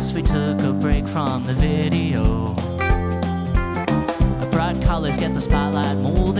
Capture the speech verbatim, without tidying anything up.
Christmas we took a break from the video. Bright colors get the spotlight more than